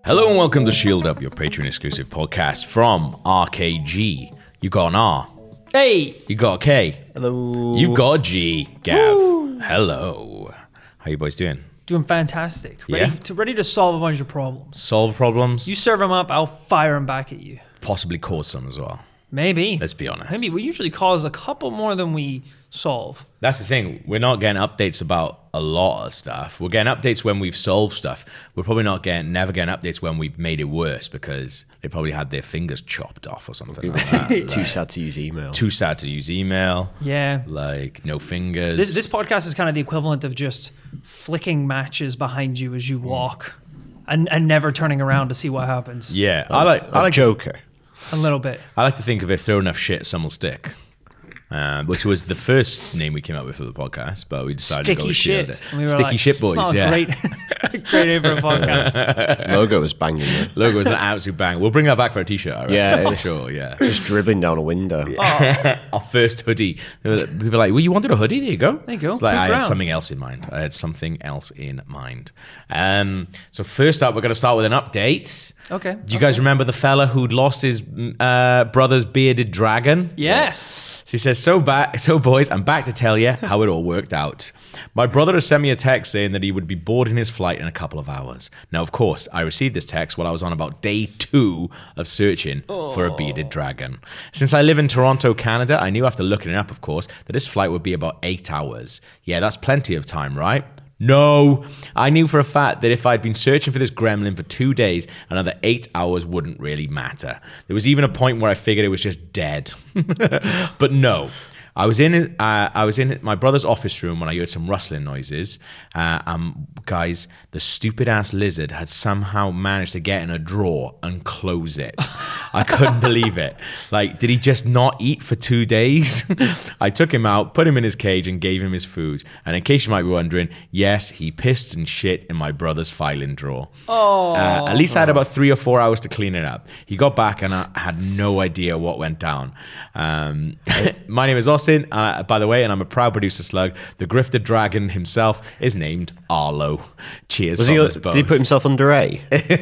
Hello and welcome to Shield Up, your Patreon exclusive podcast from RKG. You got an R. Hey! You got a K. Hello. You got a G. Gav. Woo. Hello. How you boys doing? Doing fantastic. Ready to solve a bunch of problems. Solve problems? You serve them up, I'll fire them back at you. Possibly cause some as well. Maybe. Let's be honest. Maybe. We usually cause a couple more than we solve. That's the thing. We're not getting updates about a lot of stuff. We're getting updates when we've solved stuff. We're probably never getting updates when we've made it worse because they probably had their fingers chopped off or something like that. Too sad to use email. Too sad to use email. Yeah. Like, no fingers. This podcast is kind of the equivalent of just flicking matches behind you as you walk and never turning around to see what happens. Yeah. I like Joker. A little bit. I like to think if they throw enough shit, some will stick. Which was the first name we came up with for the podcast, but we decided to go Sticky with Shield shit. It. And we were Sticky like, Shit Boys, it's not yeah. a great name for a podcast. Logo was banging. Though. Logo is an absolute bang. We'll bring that back for a t-shirt, I reckon. Yeah. For sure, yeah. Just dribbling down a window. Our first hoodie. People were like, well, you wanted a hoodie? There you go. There you go. It's like, Look I had around. something else in mind. So first up, we're going to start with an update. Okay. Do you guys remember the fella who'd lost his brother's bearded dragon? Yes. So he says, so boys, I'm back to tell you how it all worked out. My brother has sent me a text saying that he would be boarding his flight in a couple of hours. Now, of course, I received this text while I was on about day 2 of searching for a bearded dragon. Since I live in Toronto, Canada, I knew after looking it up, of course, that this flight would be about 8 hours. Yeah, that's plenty of time, right? No, I knew for a fact that if I'd been searching for this gremlin for 2 days, another 8 hours wouldn't really matter. There was even a point where I figured it was just dead. But no. I was in my brother's office room when I heard some rustling noises. Guys, the stupid ass lizard had somehow managed to get in a drawer and close it. I couldn't believe it. Like, did he just not eat for 2 days? I took him out, put him in his cage, and gave him his food. And in case you might be wondering, yes, he pissed and shit in my brother's filing drawer. At least I had about 3 or 4 hours to clean it up. He got back and I had no idea what went down. My name is Austin, by the way, and I'm a proud producer slug. The grifted dragon himself is named Arlo. Cheers. Did he put himself under A?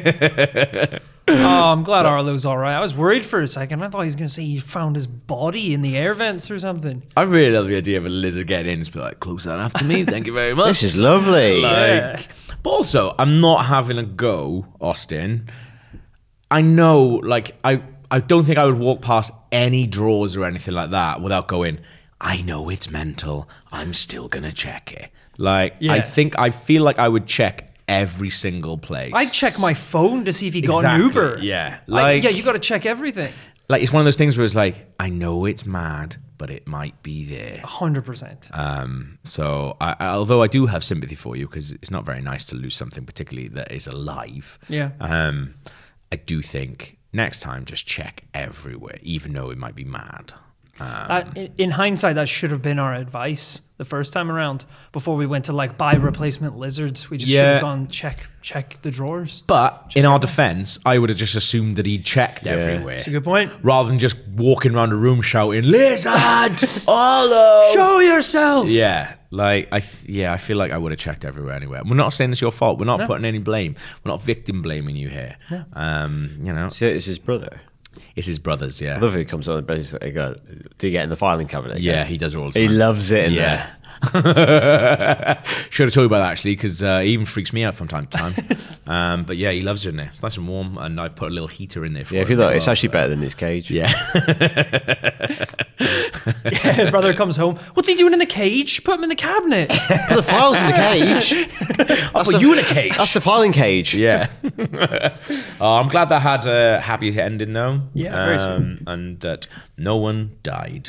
Oh, I'm glad Arlo's all right. I was worried for a second. I thought he was going to say he found his body in the air vents or something. I really love the idea of a lizard getting in and be like, close that after me. Thank you very much. This is lovely. Like, but also, I'm not having a go, Austin. I know, like, I don't think I would walk past any drawers or anything like that without going, I know it's mental. I'm still going to check it. Like, Yeah. I feel like I would check every single place. I'd check my phone to see if he got an Exactly, Uber. yeah. You got to check everything. Like, it's one of those things where it's like, I know it's mad, but it might be there. 100%. So, although I do have sympathy for you, because it's not very nice to lose something, particularly that is alive. Yeah. I do think next time just check everywhere, even though it might be mad. In hindsight, that should have been our advice the first time around before we went to like buy replacement lizards. We just should have gone check the drawers. But in our defense, I would have just assumed that he checked everywhere. That's a good point. Rather than just walking around the room shouting, "Lizard! Hello! Show yourself!" Yeah, like I feel like I would have checked everywhere anyway. We're not saying it's your fault. We're not putting any blame. We're not victim blaming you here. No. So it's his brother. It's his brothers, yeah. I love it. He comes on and basically goes, do you get in the filing cabinet? Yeah, he does it all the He time. loves it in there. Should have told you about that actually, because he even freaks me out from time to time. But yeah, he loves it in there. It's nice and warm, and I put a little heater in there for Yeah, him. if you look, as it's well. actually better than his cage. Yeah. Yeah, brother comes home. What's he doing in the cage? Put him in the cabinet. Put the files in the cage. I'll put you in a cage. That's the filing cage. Yeah. I'm glad that had a happy ending though. Yeah, very sweet. And that no one died.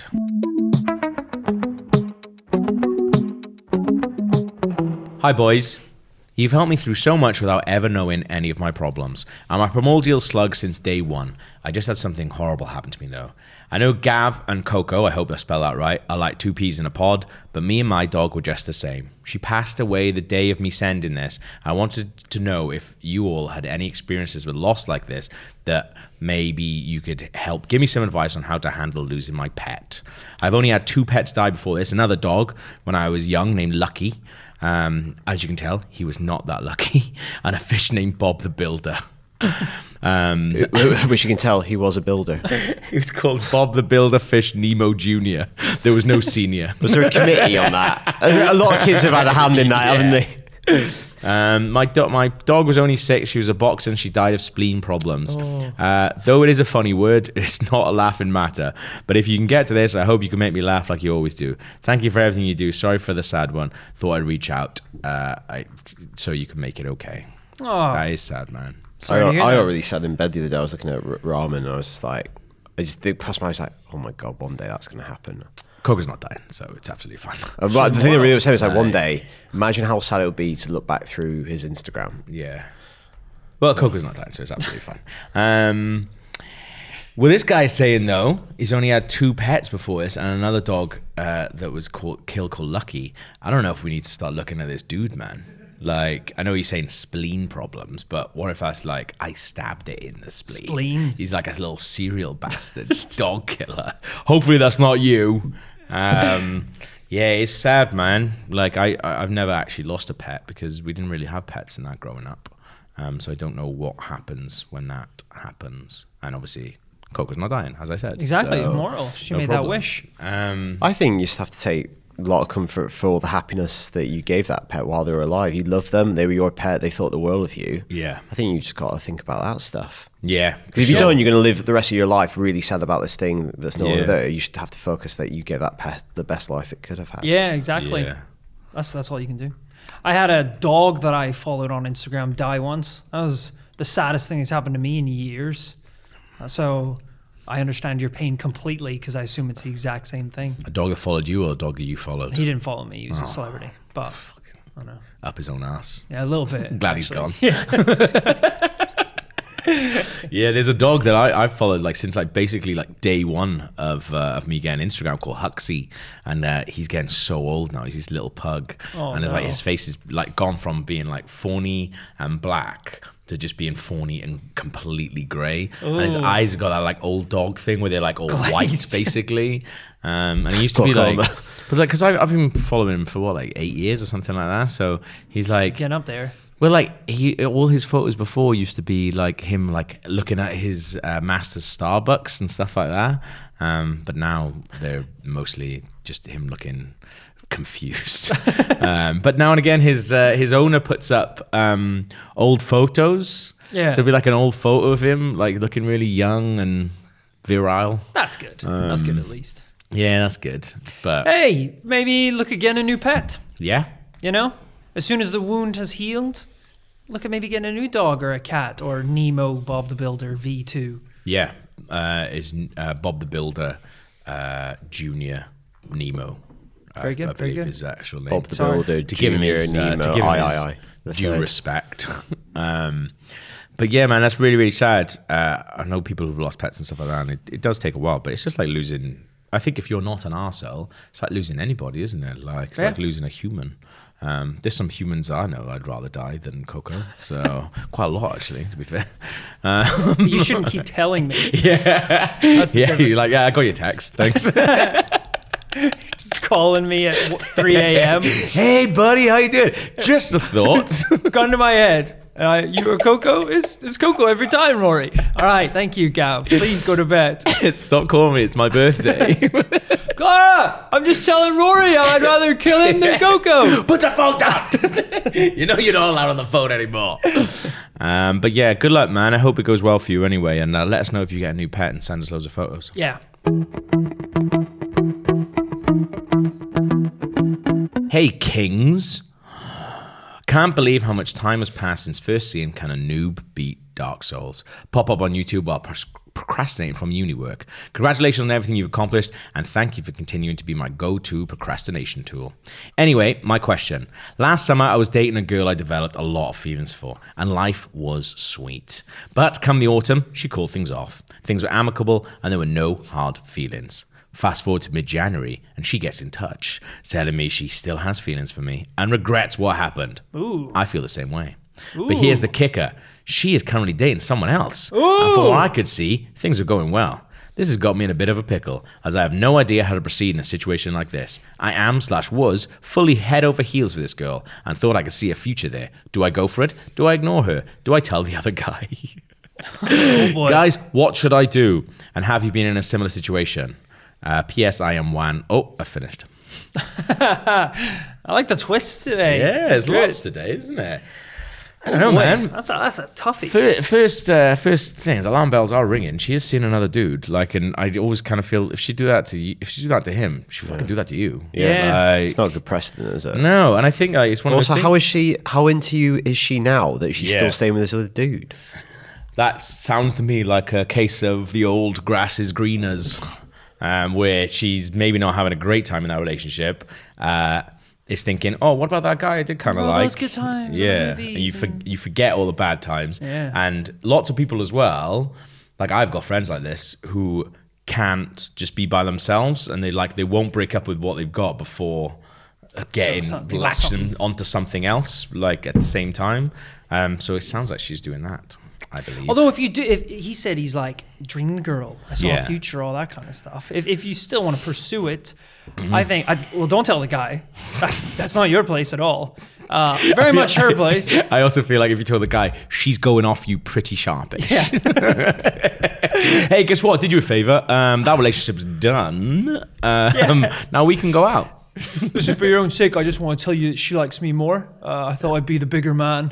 Hi boys. You've helped me through so much without ever knowing any of my problems. I'm a primordial slug since day 1. I just had something horrible happen to me though. I know Gav and Coco, I hope I spell that right, are like 2 peas in a pod, but me and my dog were just the same. She passed away the day of me sending this. I wanted to know if you all had any experiences with loss like this that maybe you could help give me some advice on how to handle losing my pet. I've only had 2 pets die before this. Another dog when I was young named Lucky. As you can tell, he was not that lucky. And a fish named Bob the Builder. Which you can tell he was a builder. He was called Bob the Builder Fish Nemo Jr. There was no senior. Was there a committee on that? A lot of kids have had a hand in that, haven't they? My dog was only 6. She was a boxer and she died of spleen problems. Though it is a funny word, it's not a laughing matter. But if you can get to this, I hope you can make me laugh like you always do. Thank you for everything you do. Sorry for the sad one. Thought I'd reach out so you can make it okay. Oh, That is sad, man. sorry to hear I that. got really sad in bed the other day. I was looking at ramen and I was just like, it passed my, I was like, oh my God, one day that's going to happen. Coco's not dying, so it's absolutely fine. But the thing that really upset me is like one day, imagine how sad it would be to look back through his Instagram. Yeah. Well, Coco's not dying, so it's absolutely fine. Well, this guy's saying, though, he's only had 2 pets before this and another dog that was killed called Lucky. I don't know if we need to start looking at this dude, man. Like, I know he's saying spleen problems, but what if that's like, I stabbed it in the spleen? Spleen. He's like a little serial bastard dog killer. Hopefully that's not you. Yeah, it's sad, man. Like, I've never actually lost a pet because we didn't really have pets in that growing up. So I don't know what happens when that happens. And obviously, Coco's not dying, as I said. Exactly, so moral. She no made problem. that wish. I think you just have to take a lot of comfort for all the happiness that you gave that pet while they were alive. You loved them. They were your pet. They thought the world of you. Yeah. I think you just got to think about that stuff. Yeah. Because if you don't, you're going to live the rest of your life really sad about this thing that's no longer Yeah. there. You should have to focus that you gave that pet the best life it could have had. Yeah, exactly. Yeah. That's all you can do. I had a dog that I followed on Instagram die once. That was the saddest thing that's happened to me in years. So I understand your pain completely because I assume it's the exact same thing. A dog that followed you or a dog that you followed? He didn't follow me. He was a celebrity. But I don't know. Up his own ass. Yeah, a little bit. Glad he's actually. gone. Yeah, there's a dog that I've followed like since like basically like day one of me getting Instagram called Huxley, and he's getting so old now. He's this little pug, and it's like his face is like gone from being like fawny and black to just being fawny and completely grey, and his eyes have got that like old dog thing where they're like all white basically. And he used to be like, but like because I've been following him for what like 8 years or something like that. So he's like Getting up there. well, like all his photos before used to be like him like looking at his master's Starbucks and stuff like that. But now they're mostly just him looking confused. But now and again, his owner puts up old photos. Yeah. So it'd be like an old photo of him like looking really young and virile. That's good. That's good at least. Yeah, that's good. But Hey, maybe look again a new pet. yeah. You know? As soon as the wound has healed, look at maybe getting a new dog or a cat or Nemo, Bob the Builder, V2. Yeah, is Bob the Builder Junior Nemo. Very good, I very believe good. his actual name. Bob the Builder, to give him his, Junior, to Nemo, give him I. his due respect. But yeah, man, that's really, really sad. I know people who've lost pets and stuff like that, and it does take a while, but it's just like losing. I think if you're not an arsehole, it's like losing anybody, isn't it? Like it's like losing a human. There's some humans I know I'd rather die than Coco. So quite a lot, actually, to be fair. You shouldn't keep telling me. Yeah, That's the yeah. difference. You're like, yeah, I got your text. Thanks. Just calling me at 3 a.m. Hey, buddy, how you doing? Just a thought. Gun to my head. You or Coco? It's Coco every time, Rory. All right, thank you, Gav. Please go to bed. Stop calling me. It's my birthday. Clara, I'm just telling Rory I'd rather kill him than Coco. Put the phone down. You know you're not allowed on the phone anymore. But yeah, good luck, man. I hope it goes well for you anyway. And let us know if you get a new pet and send us loads of photos. Yeah. Hey, kings. Can't believe how much time has passed since first seeing kind of noob beat Dark Souls pop up on YouTube while procrastinating from uni work. Congratulations on everything you've accomplished, and thank you for continuing to be my go-to procrastination tool. Anyway, my question. Last summer, I was dating a girl I developed a lot of feelings for, and life was sweet. But come the autumn, she called things off. Things were amicable, and there were no hard feelings. Fast forward to mid-January, and she gets in touch, telling me she still has feelings for me and regrets what happened. Ooh. I feel the same way. Ooh. But here's the kicker. She is currently dating someone else. And from what I could see, things are going well. This has got me in a bit of a pickle, as I have no idea how to proceed in a situation like this. I am/was fully head over heels for this girl and thought I could see a future there. Do I go for it? Do I ignore her? Do I tell the other guy? Oh boy. Guys, what should I do? And have you been in a similar situation? P.S. I am one. Oh, I finished. I like the twist today. Yeah, It's there's good. lots today, isn't it? I don't know, Boy, man. That's a toughie. First things, alarm bells are ringing. She has seen another dude. Like, and I always kind of feel if she do that to you, if she do that to him, she fucking do that to you. Yeah. like, It's not a good precedent, is it? no, and I think like, it's one Also, of those how things. is she? How into you is she now that she's Yeah. still staying with this other dude? That sounds to me like a case of the old grass is greeners, where she's maybe not having a great time in that relationship. Is thinking, oh, what about that guy I did kind of Well, like? those good times in the Yeah, movies and you forget all the bad times. Yeah. And lots of people as well. Like I've got friends like this who can't just be by themselves, and they won't break up with what they've got before getting something- latching onto something else like at the same time. So it sounds like she's doing that, I believe. Although if he said he's like dream girl, I saw Yeah. a future, all that kind of stuff. If you still want to pursue it, Mm-hmm. I think don't tell the guy. That's not your place at all. Very much her place. I also feel like if you tell the guy, she's going off you pretty sharpish. Yeah. Hey, guess what? Did you a favor. That relationship's done. Now we can go out. Listen, for your own sake, I just want to tell you that she likes me more. I thought I'd be the bigger man.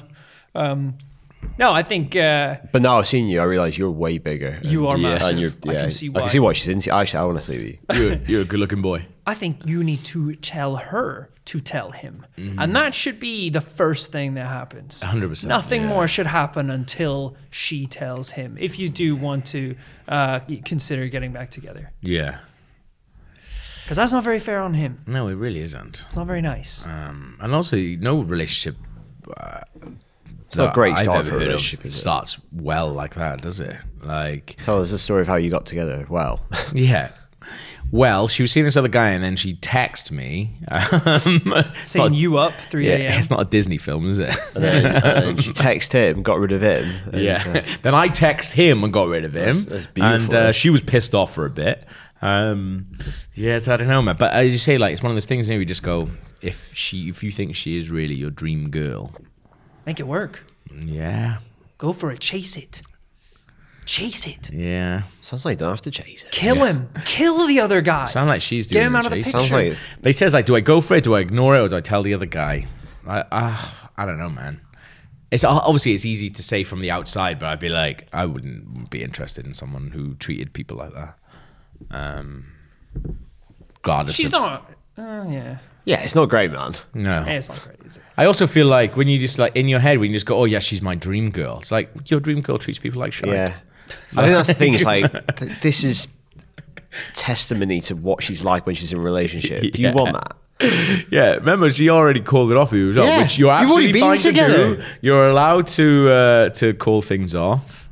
No, I think But now I've seen you, I realise you're way bigger. You are massive. And I can see I why. can see what she's into. Actually, I want to see you. You're a good-looking boy. I think you need to tell her to tell him. Mm-hmm. And that should be the first thing that happens. 100%, Nothing yeah. more should happen until she tells him, if you do want to consider getting back together. Yeah. Because that's not very fair on him. No, it really isn't. It's not very nice. And also, no relationship. It's not a great I've start ever for a heard of relationship, is it? starts well like that, does it? Like, Tell us the story of how you got together. Well, yeah. Well, she was seeing this other guy, and then she texted me. Saying you up 3 a.m. Yeah, it's not a Disney film, is it? and then she texted him, got rid of him. And, Yeah. Then I text him and got rid of him. That's beautiful. And she was pissed off for a bit. Yeah, so I don't know, man. But as you say, like, it's one of those things. Maybe you just go, if you think she is really your dream girl, Make it work. yeah, Go for it. Chase it. Chase it. yeah. Sounds like you don't have to chase it. Kill him. Kill the other guy. Sound like she's doing Get him the out of the chase. picture. Sounds like But he says, like, do I go for it? Do I ignore it? Or do I tell the other guy? I don't know, man. It's obviously it's easy to say from the outside, but I'd be like, I wouldn't be interested in someone who treated people like that. Regardless She's of- not. Yeah. yeah, it's not great, man. No. It's not great, is it? I also feel like when you just like in your head, when you just go, oh yeah, she's my dream girl. It's like your dream girl treats people like shit. Yeah, I think that's the thing. It's like this is testimony to what she's like when she's in a relationship. Do you Yeah. want that? Yeah, remember she already called it off you, as well, Yeah, which you're you've already absolutely been fine together. to do. You're allowed to call things off,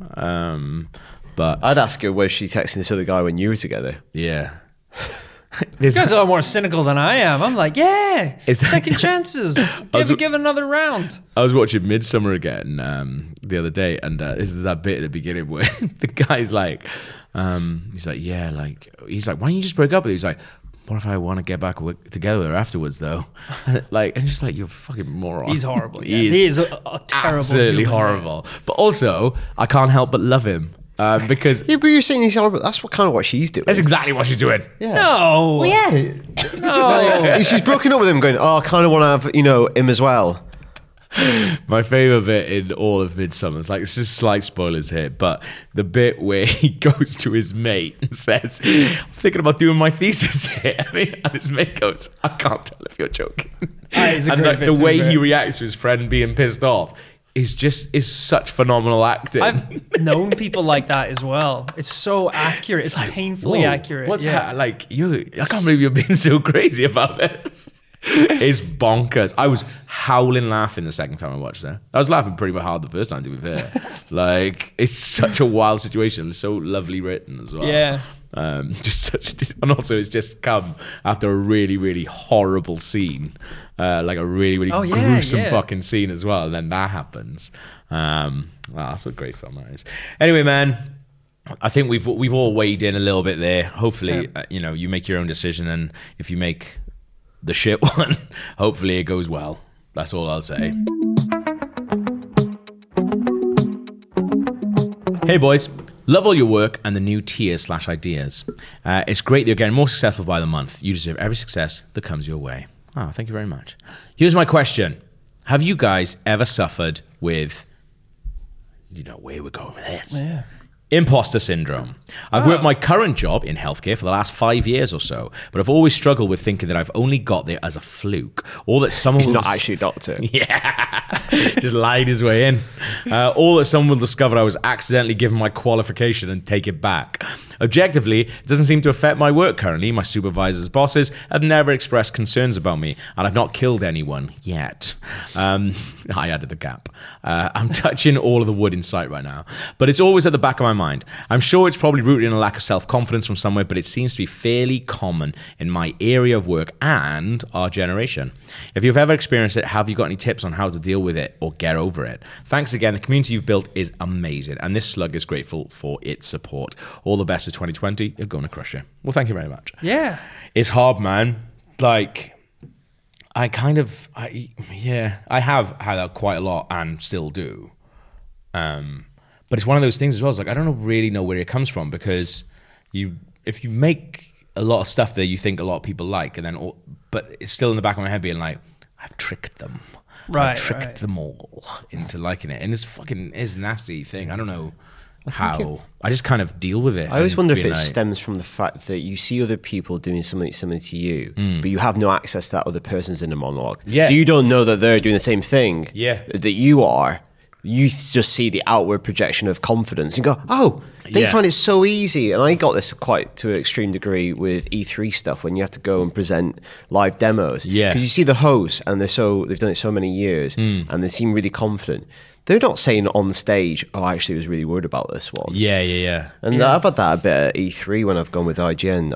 but I'd ask her, was she texting this other guy when you were together? yeah, You guys are a lot more cynical than I am. I'm like, yeah, It's- second chances. Give another round. I was watching Midsummer again the other day, and this is that bit at the beginning where the guy's like, he's like, why don't you just break up with her? He's like, what if I want to get back together with her afterwards, though? Like, and just like, you're a fucking moron. He's horrible. Yeah. He is He is a terrible absolutely human. horrible. But also, I can't help but love him because Yeah, but you're saying he's horrible. That's what kind of what she's doing. that's exactly what she's doing. Yeah. No. Well, yeah. No. Like, she's broken up with him, going, "Oh, I kind of want to have him as well." My favorite bit in all of Midsummer is like, it's just slight spoilers here, but the bit where he goes to his mate and says, I'm thinking about doing my thesis here. And his mate goes, I can't tell if you're joking. It's a And great like, bit, the to way be he fair. reacts to his friend being pissed off is such phenomenal acting. I've known people like that as well. It's so accurate. It's painfully Whoa, accurate. What's yeah. that? Like, I can't believe you're being so crazy about this. It's bonkers. I was howling laughing the second time I watched it. I was laughing pretty hard the first time, to be fair. Like, it's such a wild situation. It's so lovely written as well. Yeah. And also it's just come after a really, really horrible scene. Like a really, really Oh, yeah, gruesome yeah. fucking scene as well. And then that happens. That's a great film that is. Anyway, man, I think we've all weighed in a little bit there. Hopefully, you make your own decision, and if you make the shit one, hopefully it goes well. That's all I'll say. Hey boys, love all your work and the new tiers/ideas. It's great that you're getting more successful by the month. You deserve every success that comes your way. Oh, thank you very much. Here's my question. Have you guys ever suffered with, you know where we're going with this? Yeah. Imposter syndrome. I've worked my current job in healthcare for the last 5 years or so, but I've always struggled with thinking that I've only got there as a fluke, or that someone He's will not actually a doctor. Yeah, just lied his way in. Or that someone will discover I was accidentally given my qualification and take it back. Objectively, it doesn't seem to affect my work currently. My supervisors' bosses have never expressed concerns about me, and I've not killed anyone yet. I added the gap. I'm touching all of the wood in sight right now, but it's always at the back of my mind. I'm sure it's probably rooted in a lack of self-confidence from somewhere, but it seems to be fairly common in my area of work and our generation. If you've ever experienced it, have you got any tips on how to deal with it or get over it? Thanks again. The community you've built is amazing, and this slug is grateful for its support. All the best for 2020. You're going to crush it. Well, thank you very much. Yeah. It's hard, man. Like, I have had that quite a lot and still do. But it's one of those things as well. It's like, I don't really know where it comes from, because if you make a lot of stuff that you think a lot of people like, and then but it's still in the back of my head being like, I've tricked them. I've tricked them all into liking it. And it's a nasty thing. I don't know how. I just kind of deal with it. I always wonder if it stems from the fact that you see other people doing something similar to you, but you have no access to that other person's inner monologue. Yeah. So you don't know that they're doing the same thing that you are. You just see the outward projection of confidence and go, oh, they find it so easy. And I got this quite to an extreme degree with E3 stuff, when you have to go and present live demos. Yeah. Because you see the hosts, and they've done it so many years, and they seem really confident. They're not saying on the stage, oh, I actually was really worried about this one. Yeah. And I've had that a bit at E3 when I've gone with IGN.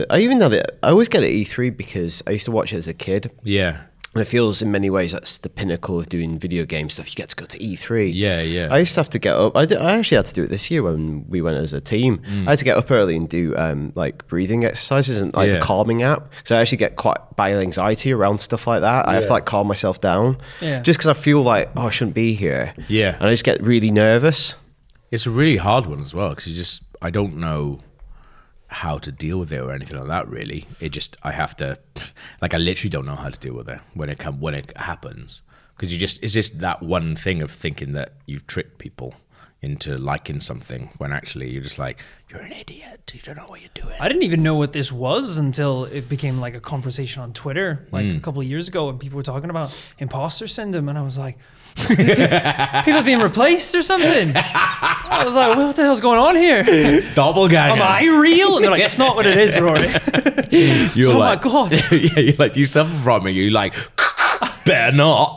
I always get it at E3 because I used to watch it as a kid. Yeah. And it feels in many ways that's the pinnacle of doing video game stuff. You get to go to E3. Yeah. I used to have to get up. I actually had to do it this year when we went as a team. I had to get up early and do like breathing exercises and like the calming app. So I actually get quite bad anxiety around stuff like that. I have to like calm myself down. Yeah. Just because I feel like, oh, I shouldn't be here. Yeah. And I just get really nervous. It's a really hard one as well, because I don't know how to deal with it or anything like that, really. I have to, like, I literally don't know how to deal with it when it happens, because it's just that one thing of thinking that you've tricked people into liking something, when actually you're just like, you're an idiot, you don't know what you're doing. I didn't even know what this was until it became like a conversation on Twitter like a couple of years ago, and people were talking about imposter syndrome, and I was like, people being replaced or something. I was like, what the hell's going on here? Doppelgangers. Am I real? And they're like, that's not what it is, Rory. You're oh like, my God. Yeah, you're like, do you suffer from it? You're like, better not.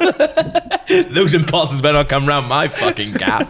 Those imposters better not come around my fucking gaff.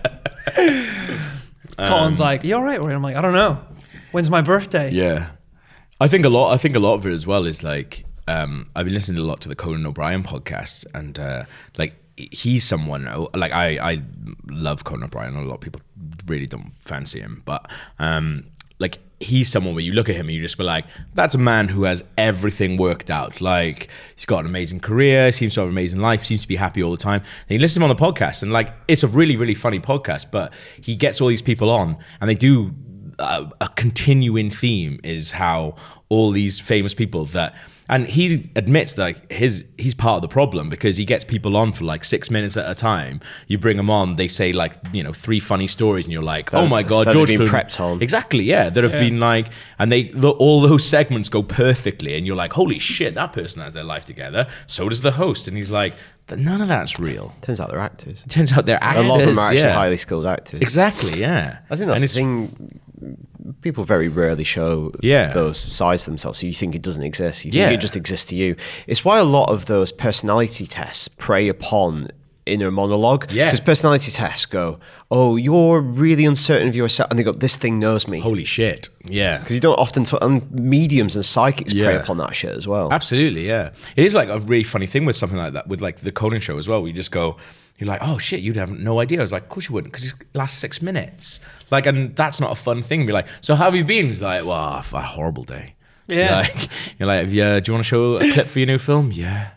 Colin's like, you all right, Rory? I'm like, I don't know. When's my birthday? Yeah. I think a lot of it as well is like, I've been listening a lot to the Conan O'Brien podcast, and like, he's someone, like, I love Conan O'Brien. A lot of people really don't fancy him, but like, he's someone where you look at him and you just be like, that's a man who has everything worked out. Like, he's got an amazing career, seems to have an amazing life, seems to be happy all the time. And you listen to him on the podcast, and like, it's a really, really funny podcast, but he gets all these people on, and they do a continuing theme is how all these famous people that, and he admits that like, he's part of the problem, because he gets people on for like 6 minutes at a time. You bring them on, they say like, 3 funny stories, and you're like, oh my God, George Clooney. Prepped on. Exactly, yeah. That have been like, and all those segments go perfectly, and you're like, holy shit, that person has their life together. So does the host. And he's like, none of that's real. Turns out they're actors. Turns out they're actors. A lot of them are actually highly skilled actors. Exactly, yeah. I think that's the thing. People very rarely show those sides of themselves, so you think it doesn't exist. You think it just exists to you. It's why a lot of those personality tests prey upon inner monologue. Yeah. Because personality tests go, oh, you're really uncertain of yourself. And they go, this thing knows me. Holy shit. Yeah. Because you don't often and mediums and psychics prey upon that shit as well. Absolutely, yeah. It is like a really funny thing with something like that, with like the Conan show as well. We just go, you're like, oh shit, you'd have no idea. I was like, of course you wouldn't, because it lasts 6 minutes. Like, and that's not a fun thing. Be like, so how have you been? He's like, well, I've had a horrible day. Yeah. You're like, do you want to show a clip for your new film? Yeah.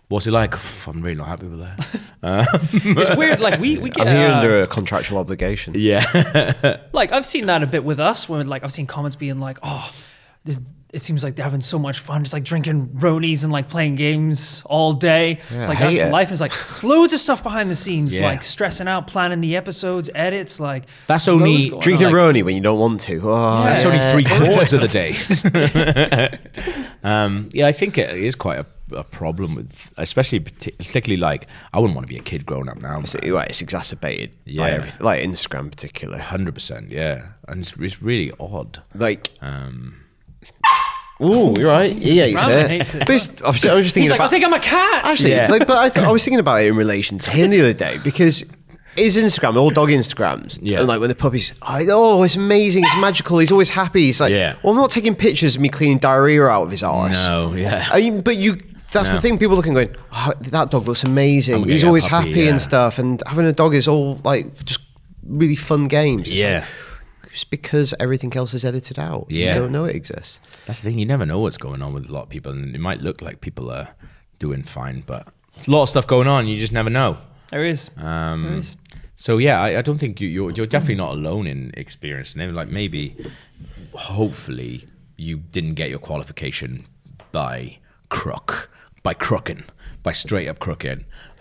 What's it like? I'm really not happy with that. It's weird. Like we get. I'm here under a contractual obligation. Yeah. Like I've seen that a bit with us, where like I've seen comments being like, "Oh, it seems like they're having so much fun, just like drinking Ronies and like playing games all day." It's like that's the life. It's like there's loads of stuff behind the scenes, like stressing out, planning the episodes, edits. Like that's only drinking Roni when you don't want to. Oh, that's only 3/4 of the days. I think it is quite a problem with, especially particularly like I wouldn't want to be a kid growing up now. It's exacerbated by everything, like Instagram in particular. 100%, yeah, and it's really odd. Like, oh, you're right. He hates it. But I was just thinking I think I'm a cat. Actually, but I was thinking about it in relation to him the other day because his Instagram, all dog Instagrams, and like when the puppy's, it's amazing, it's magical, he's always happy. He's like, well, I'm not taking pictures of me cleaning diarrhea out of his arse. No, That's the thing. People looking, going, that dog looks amazing. He's always happy and stuff. And having a dog is all like just really fun games. It's because everything else is edited out. You don't know it exists. That's the thing. You never know what's going on with a lot of people, and it might look like people are doing fine, but there's a lot of stuff going on. You just never know. There is. So I don't think you're definitely not alone in experiencing it. Like maybe, hopefully, you didn't get your qualification by straight up crooking.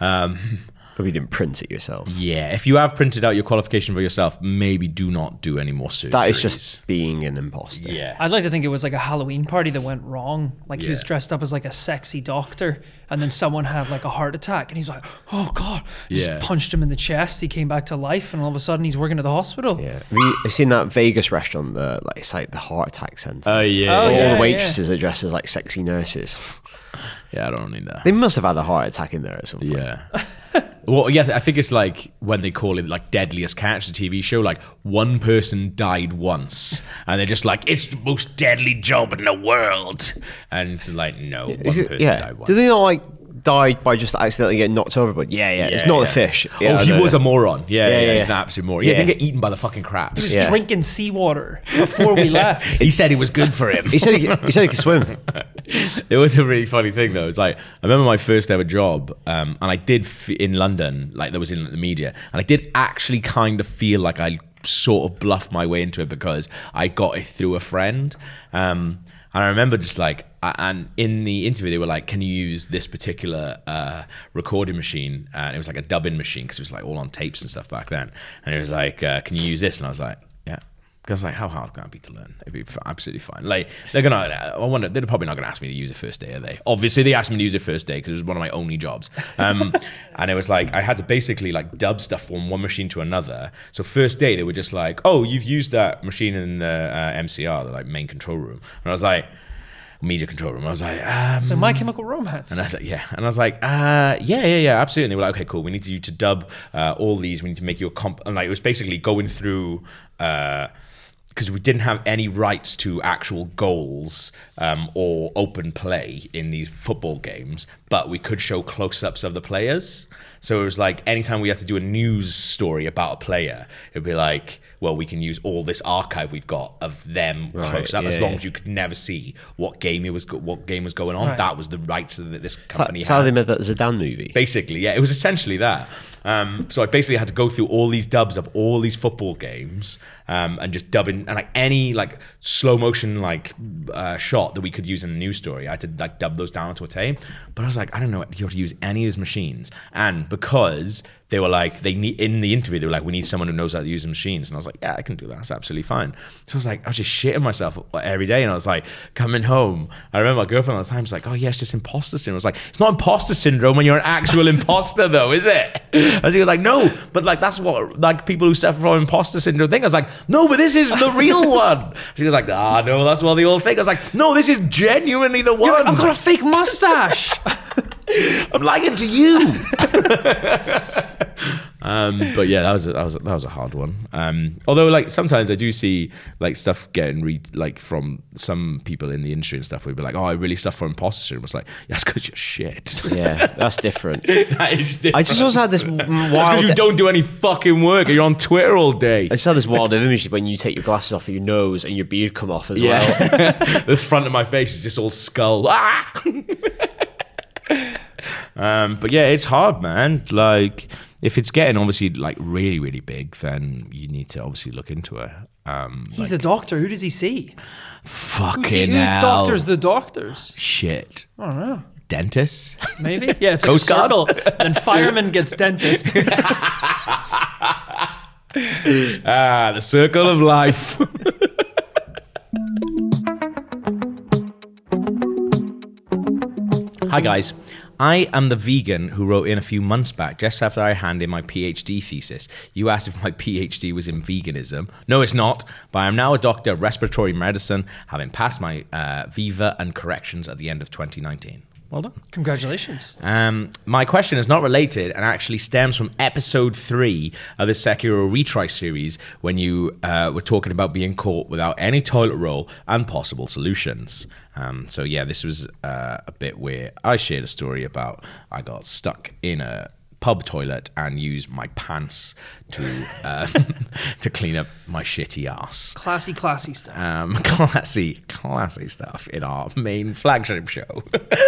But you didn't print it yourself. Yeah, if you have printed out your qualification for yourself, maybe do not do any more surgeries. That is just being an imposter. Yeah. I'd like to think it was like a Halloween party that went wrong. Like he was dressed up as like a sexy doctor, and then someone had like a heart attack, and he's like, "Oh God!" Just punched him in the chest. He came back to life, and all of a sudden he's working at the hospital. Yeah, I've seen that Vegas restaurant. It's like the heart attack center. Oh yeah. All the waitresses are dressed as like sexy nurses. Yeah, I don't need that. They must have had a heart attack in there at some point. Yeah. Well, yeah, I think it's like when they call it like Deadliest Catch, the TV show, like one person died once and they're just like, it's the most deadly job in the world. And it's like, no, one person died once. Do they not like died by just accidentally getting knocked over? But it's not a fish. Yeah, he was a moron. Yeah, he's an absolute moron. He didn't get eaten by the fucking crabs. He was drinking seawater before we left. He said it was good for him. He said he could swim. It was a really funny thing though. It's like, I remember my first ever job, and I did in London, like that was in the media, and I did actually kind of feel like I sort of bluffed my way into it because I got it through a friend. And I remember just like, and in the interview they were like, can you use this particular recording machine? And it was like a dubbing machine because it was like all on tapes and stuff back then. And it was like, can you use this? And I was like, yeah. Because like, how hard can it be to learn? It'd be absolutely fine. Like they're probably not gonna ask me to use it first day, are they? Obviously they asked me to use it first day because it was one of my only jobs. And it was like, I had to basically like dub stuff from one machine to another. So first day they were just like, oh, you've used that machine in the MCR, the like main control room. And I was like, media control room. I was like, so My Chemical Romance. And I was like, yeah. And I was like, yeah, absolutely. And they were like, okay, cool. We need you to dub all these. We need to make you and like it was basically going through because we didn't have any rights to actual goals or open play in these football games, but we could show close-ups of the players. So it was like anytime we had to do a news story about a player, it'd be like, well, we can use all this archive we've got of them close up, as long as you could never see what game was going on. Right. That was the rights that this company had. That's how they made that Zidane movie. Basically, yeah, it was essentially that. So I basically had to go through all these dubs of all these football games and just dub in, and like any like slow motion like shot that we could use in a news story, I had to like dub those down onto a tape. But I was like, I don't know how to use any of these machines, and because they were like, in the interview, they were like, we need someone who knows how to use the machines. And I was like, yeah, I can do that. That's absolutely fine. So I was like, I was just shitting myself every day. And I was like, coming home, I remember my girlfriend at the time was like, oh yeah, it's just imposter syndrome. I was like, it's not imposter syndrome when you're an actual imposter though, is it? And she was like, no, but like, that's what like people who suffer from imposter syndrome think. I was like, no, but this is the real one. She was like, no, that's what they all think. I was like, no, this is genuinely the one. I've got a fake mustache. I'm lying to you. But yeah, that was a hard one. Although like sometimes I do see like stuff getting like from some people in the industry and stuff where we'd be like, oh, I really suffer from imposter syndrome. It's like, yeah, that's because you're shit. Yeah, that's different. That is different. I just also had this wild. Because you don't do any fucking work. You're on Twitter all day. I just had this wild image when you take your glasses off of your nose and your beard come off as well. The front of my face is just all skull. But yeah, it's hard, man. Like, if it's getting obviously like really, really big, then you need to obviously look into it. He's a doctor. Who does he see? Fucking who hell. doctors the doctors? Shit. I don't know. Dentists? Maybe. Yeah, it's like a circle. Then fireman gets dentist. The circle of life. Hi guys, I am the vegan who wrote in a few months back, just after I handed in my PhD thesis. You asked if my PhD was in veganism. No, it's not, but I am now a doctor of respiratory medicine, having passed my Viva and corrections at the end of 2019. Well done. Congratulations. My question is not related and actually stems from episode 3 of the Sekiro Retry series when you were talking about being caught without any toilet roll and possible solutions. So yeah, this was a bit where I shared a story about I got stuck in a pub toilet and used my pants to to clean up my shitty ass. Classy stuff. Classy stuff in our main flagship show.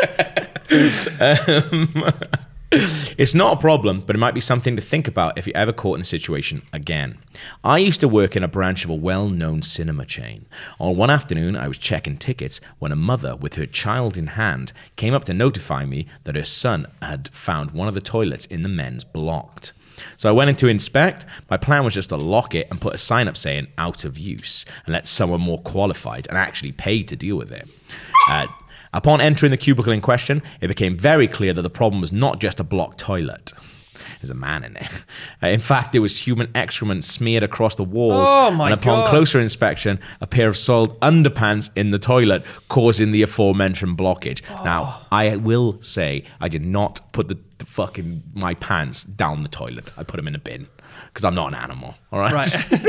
It's not a problem, but it might be something to think about if you're ever caught in a situation again. I used to work in a branch of a well-known cinema chain. On one afternoon, I was checking tickets when a mother with her child in hand came up to notify me that her son had found one of the toilets in the men's blocked. So I went in to inspect. My plan was just to lock it and put a sign up saying out of use and let someone more qualified and actually paid to deal with it. Upon entering the cubicle in question, it became very clear that the problem was not just a blocked toilet. There's a man in there. In fact, there was human excrement smeared across the walls. And upon closer inspection, a pair of soiled underpants in the toilet, causing the aforementioned blockage. Now, I will say I did not put the fucking my pants down the toilet. I put them in a bin because I'm not an animal. All right.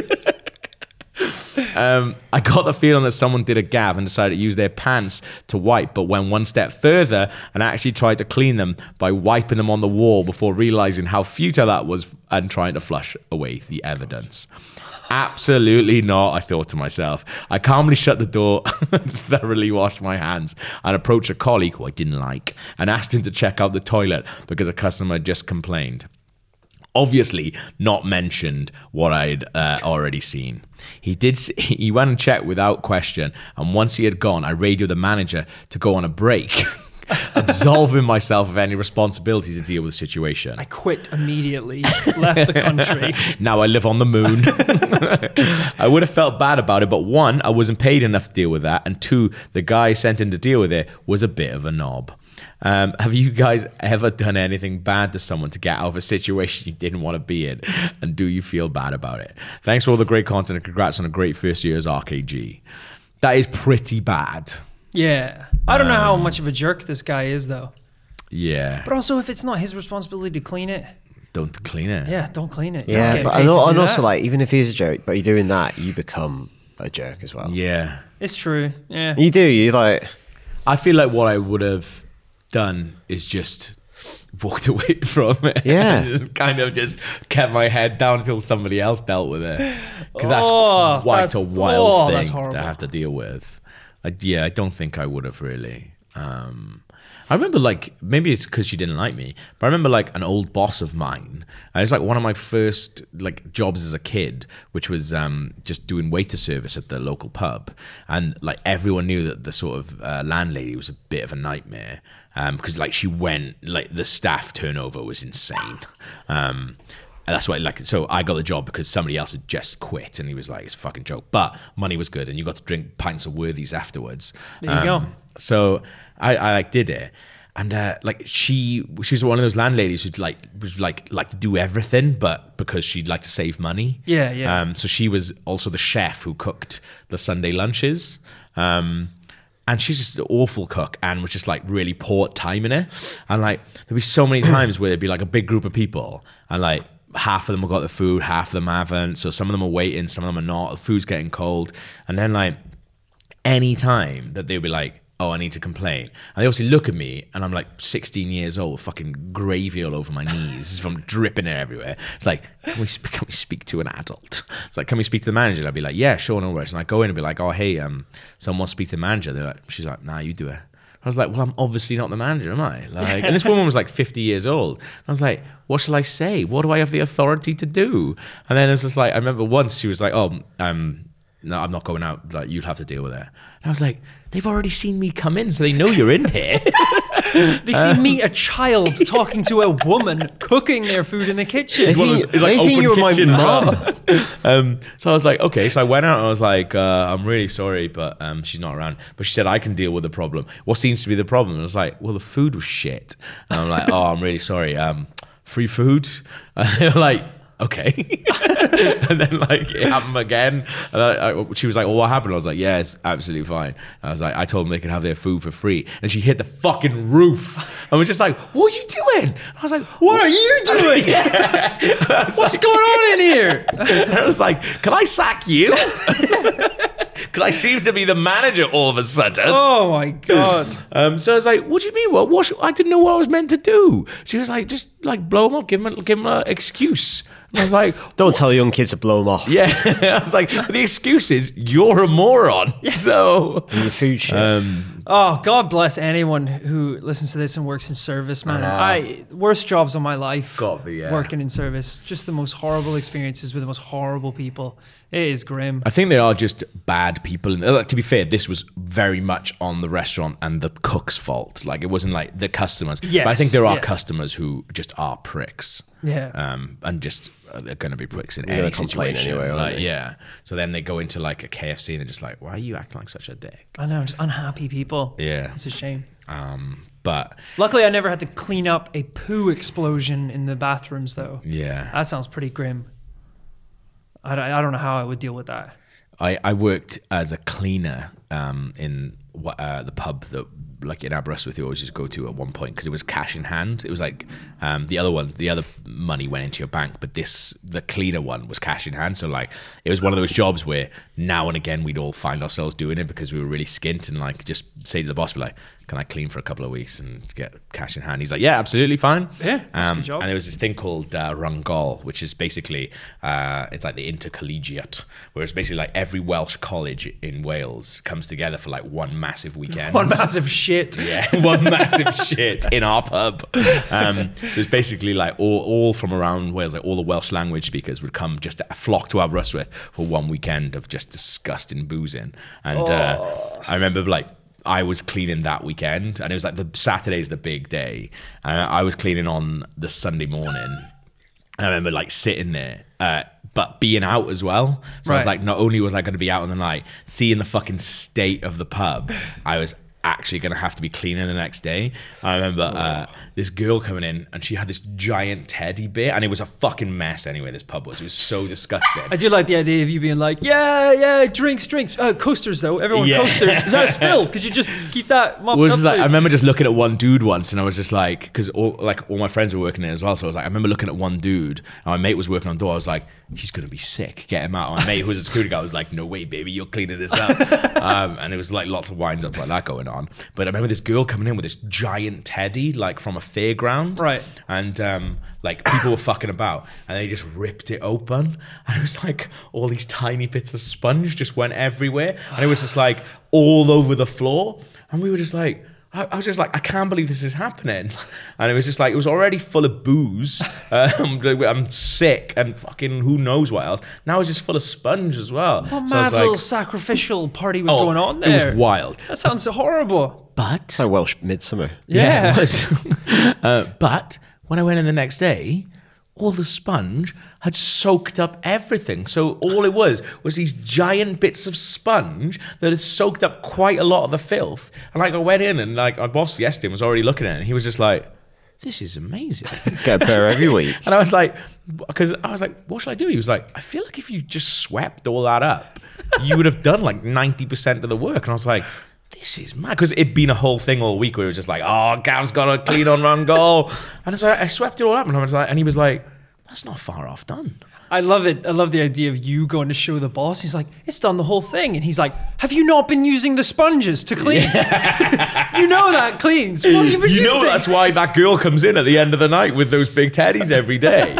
I got the feeling that someone did a gav and decided to use their pants to wipe, but went one step further and actually tried to clean them by wiping them on the wall before realizing how futile that was and trying to flush away the evidence. Absolutely not, I thought to myself. I calmly shut the door, thoroughly washed my hands, and approached a colleague who I didn't like and asked him to check out the toilet because a customer had just complained. Obviously not mentioned what I'd already seen. He went and checked without question, and once he had gone, I radioed the manager to go on a break, absolving myself of any responsibility to deal with the situation. I quit immediately, left the country. Now I live on the moon. I would have felt bad about it, but 1, I wasn't paid enough to deal with that, and 2, the guy sent in to deal with it was a bit of a knob. Have you guys ever done anything bad to someone to get out of a situation you didn't want to be in? And do you feel bad about it? Thanks for all the great content and congrats on a great first year as RKG. That is pretty bad. Yeah. I don't know how much of a jerk this guy is, though. Yeah. But also, if it's not his responsibility to clean it, don't clean it. Yeah, don't clean it. Yeah, but and also, like, even if he's a jerk, but you're doing that, you become a jerk as well. Yeah. It's true. Yeah. You do. You like. I feel like what I would have done is just walked away from it. Yeah. Kind of just kept my head down until somebody else dealt with it. Because that's quite a wild thing to have to deal with. I don't think I would have really. I remember, like, maybe it's because she didn't like me, but I remember, like, an old boss of mine. And it's like one of my first, like, jobs as a kid, which was just doing waiter service at the local pub. And, like, everyone knew that the sort of landlady was a bit of a nightmare because, like, she went, like, the staff turnover was insane. And that's why, like, so I got the job because somebody else had just quit, and he was like, it's a fucking joke. But money was good, and you got to drink pints of Worthies afterwards. There you go. So I like did it, and like she's one of those landladies who was like to do everything, but because she'd like to save money. Yeah. So she was also the chef who cooked the Sunday lunches. And she's just an awful cook and was just like really poor at timing it. And like there'd be so many times where there'd be like a big group of people, and like half of them have got the food, half of them haven't. So some of them are waiting, some of them are not. The food's getting cold, and then like any time that they'd be like, oh, I need to complain. And they obviously look at me, and I'm like 16 years old, fucking gravy all over my knees from dripping it everywhere. It's like, can we speak to an adult? It's like, can we speak to the manager? And I'd be like, yeah, sure, no worries. And I go in and be like, oh, hey, someone wants to speak to the manager. They're like, she's like, nah, you do it. I was like, well, I'm obviously not the manager, am I? Like, and this woman was like 50 years old. I was like, what shall I say? What do I have the authority to do? And then it's just like, I remember once she was like, no, I'm not going out. Like, you'll have to deal with it. And I was like, they've already seen me come in, so they know you're in here. They see me, a child, talking to a woman cooking their food in the kitchen. They think you were my mum. So I was like, okay. So I went out and I was like, I'm really sorry, but she's not around. But she said, I can deal with the problem. What seems to be the problem? And I was like, well, the food was shit. And I'm like, oh, I'm really sorry. Free food? And they were like, okay. And then like it happened again. And she was like, well, what happened? I was like, yeah, it's absolutely fine. And I was like, I told them they could have their food for free. And she hit the fucking roof and was just like, what are you doing? I was like, what are you doing? What's going on in here? And I was like, can I sack you? Because I seem to be the manager all of a sudden. Oh my God. So I was like, what do you mean? What I didn't know what I was meant to do. She was like, just like blow them up, give them an excuse. And I was like, don't tell young kids to blow them off. Yeah. I was like, the excuse is you're a moron. So and the food shit. Oh, God bless anyone who listens to this and works in service, man. Worst jobs of my life. Working in service. Just the most horrible experiences with the most horrible people. It is grim. I think they are just bad people. To be fair, this was very much on the restaurant and the cook's fault. Like, it wasn't like the customers. Yes, but I think there are customers who just are pricks. Yeah. And just they're going to be pricks in any situation. Anyway, like, yeah. So then they go into like a KFC and they're just like, why are you acting like such a dick? I know, just unhappy people. Yeah. It's a shame. But luckily I never had to clean up a poo explosion in the bathrooms though. Yeah. That sounds pretty grim. I don't know how I would deal with that. I worked as a cleaner in the pub that, like in Aberystwyth, you always just go to at one point because it was cash in hand. It was like the other money went into your bank, but the cleaner one was cash in hand. So like it was one of those jobs where now and again we'd all find ourselves doing it because we were really skint and like just say to the boss, be like, can I clean for a couple of weeks and get cash in hand? He's like, yeah, absolutely fine. Yeah, that's a good job. And there was this thing called Rungol, which is basically it's like the intercollegiate, where it's basically like every Welsh college in Wales comes together for like one massive weekend. One massive shit. Yeah, one massive shit in our pub. So it's basically like all from around Wales, like all the Welsh language speakers would come just flock to Aberystwyth for one weekend of just disgusting boozing. And I remember like I was cleaning that weekend, and it was like the Saturday's the big day, and I was cleaning on the Sunday morning, and I remember like sitting there but being out as well. So I was like, not only was I going to be out in the night, seeing the fucking state of the pub, I was actually going to have to be cleaning the next day. I remember this girl coming in and she had this giant teddy bear, and it was a fucking mess anyway, this pub was. It was so disgusting. I do like the idea of you being like, yeah, drinks. Coasters though, everyone coasters. Is that a spill? Could you just keep that mopped up, like, I remember just looking at one dude once and I was just like, because all my friends were working in as well, so I was like, I remember looking at one dude and my mate was working on the door. I was like, he's going to be sick, get him out. And my mate who was a security guy was like, no way baby, you're cleaning this up. And there was like lots of winds up like that going on. But I remember this girl coming in with this giant teddy, like from a fairground. Right. And like people were fucking about and they just ripped it open. And it was like all these tiny bits of sponge just went everywhere. And it was just like all over the floor. And we were just like, I was just like, I can't believe this is happening. And it was just like, it was already full of booze. I'm sick and fucking who knows what else. Now it's just full of sponge as well. What so mad little sacrificial party was going on there? It was wild. That sounds horrible. But it's like Welsh midsummer. Yeah. It was. But when I went in the next day, all the sponge had soaked up everything. So all it was these giant bits of sponge that had soaked up quite a lot of the filth. And like I went in and like my boss yesterday was already looking at it and he was just like, this is amazing. Get a pair every week. And I was like, because I was like, what should I do? He was like, I feel like if you just swept all that up, you would have done like 90% of the work. And I was like, this is mad. Because it'd been a whole thing all week where it was just like, oh, Gav's got to clean on run goal. And so I swept it all up and I was like, and he was like, that's not far off done. I love it. I love the idea of you going to show the boss. He's like, it's done the whole thing. And he's like, have you not been using the sponges to clean? You know that cleans. What have you been using? You know that's why that girl comes in at the end of the night with those big teddies every day.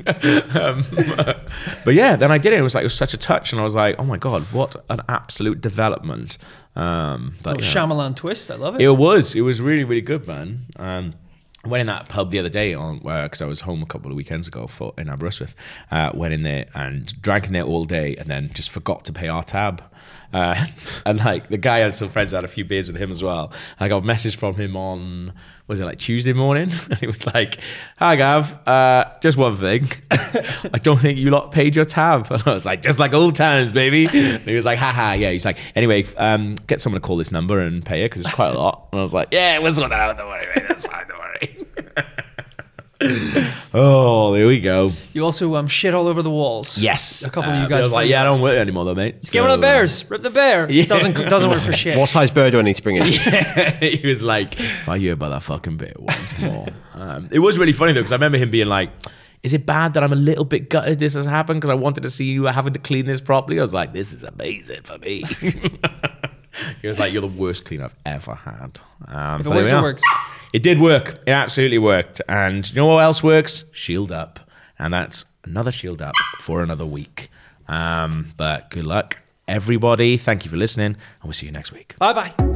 But yeah, then I did it. It was such a touch. And I was like, oh my God, what an absolute development. Shyamalan twist. I love it. It was really, really good, man. I went in that pub the other day because I was home a couple of weekends ago in Aberystwyth. Went in there and drank in there all day and then just forgot to pay our tab. And like the guy had some friends, I had a few beers with him as well. I got a message from him on, was it like Tuesday morning? And he was like, hi Gav, just one thing. I don't think you lot paid your tab. And I was like, just like old times, baby. And he was like, haha, yeah. He's like, anyway, get someone to call this number and pay it because it's quite a lot. And I was like, yeah, we'll sort that out, don't worry, mate. That's fine, don't worry. Oh, there we go. You also shit all over the walls. Yes. A couple of you guys. I was like, yeah, I don't work anymore though, mate. Just get one of the bears. Rip the bear. Yeah. Doesn't work for shit. What size bird do I need to bring in? Yeah. He was like, if I hear about that fucking bear once more. It was really funny though, because I remember him being like, is it bad that I'm a little bit gutted this has happened because I wanted to see you having to clean this properly? I was like, this is amazing for me. He was like, you're the worst clean I've ever had. If it works, it works. It did work. It absolutely worked. And you know what else works? Shield Up. And that's another Shield Up for another week. But good luck, everybody. Thank you for listening. And we'll see you next week. Bye-bye.